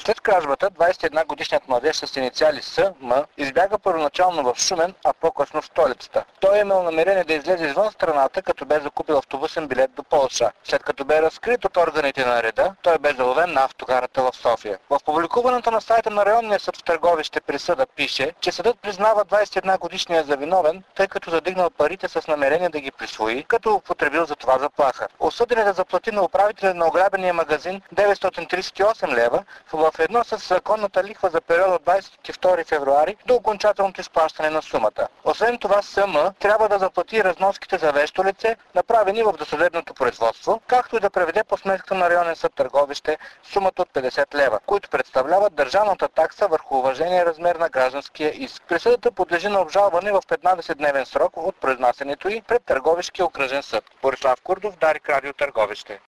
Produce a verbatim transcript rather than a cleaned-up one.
След кражбата, двадесет и една годишният младеж с инициали С М избяга първоначално в Шумен, а по-късно в столицата. Той е имал намерение да излезе извън страната, като бе закупил автобусен билет до Полша. След като бе разкрит от органите на реда, той бе заловен на автогарата в София. В публикуваната на сайта на районния съд в Търговище присъда пише, че съдът признава двадесет и една годишния за виновен, тъй като задигнал парите с намерение да ги присвои, като употребил за това заплаха. Осъденият да заплати на управителя на ограбения магазин деветстотин тридесет и осем лева, в едно с законната лихва за периода от двадесет и втори февруари до окончателното изплащане на сумата. Освен това, С М трябва да заплати разноските за вещо лице, направени в досъдебното производство, както и да преведе по сметка на районен съд Търговище сумата от петдесет лева, които представляват държавната такса върху уважения размер на гражданския иск. Присъдата подлежи на обжалване в петнадесетдневен срок от произнасянето й пред Търговишкия окръжен съд. Борислав Курдов, Дарик, Радио Търговище.